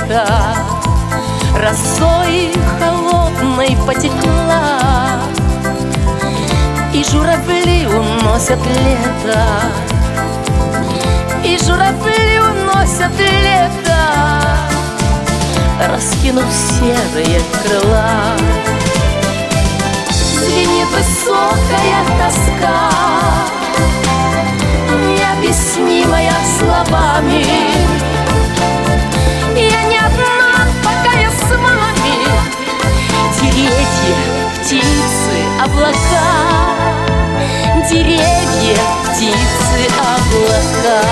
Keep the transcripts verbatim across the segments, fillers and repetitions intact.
лета росой холодной потекла, и журавли уносят лето, и журавли уносят лето, раскинув серые крыла. Звенит высокая тоска, необъяснимая словами. Я не одна, пока я с вами. Деревья, птицы, облака, деревья, птицы, облака.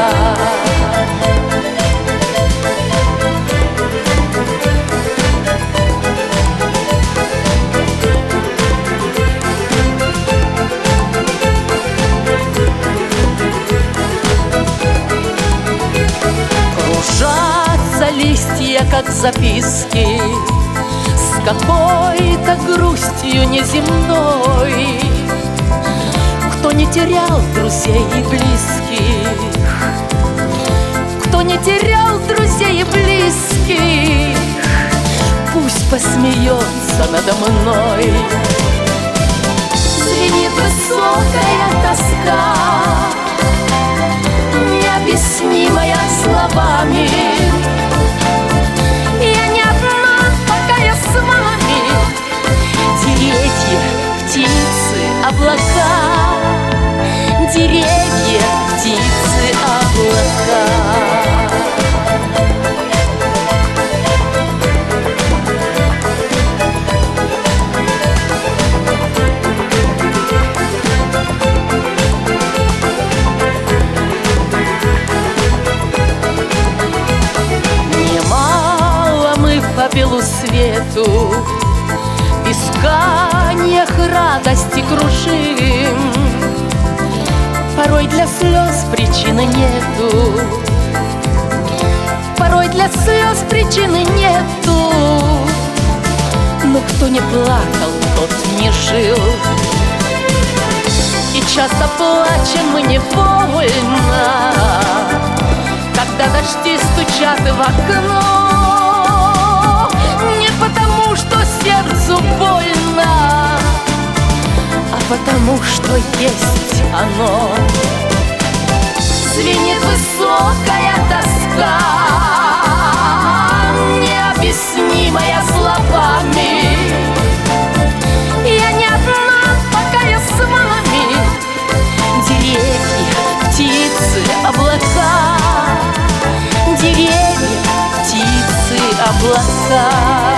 Листья, как записки, с какой-то грустью неземной. Кто не терял друзей и близких, кто не терял друзей и близких, пусть посмеется надо мной. Звенит высокая тоска, необъяснимая словами. Я не одна, пока я с вами. Деревья, птицы, облака, деревья, птицы, облака. По белу свету в исканиях радости кружим. Порой для слез причины нету, порой для слез причины нету. Но кто не плакал, тот не жил. И часто плачем мы невольно, когда дожди стучат в окно. Не потому, что сердцу больно, а потому, что есть оно. Звенит высокая тоска, необъяснимая словами. Я не одна, пока я с вами. Деревья, птицы, облака, деревья, птицы, облака.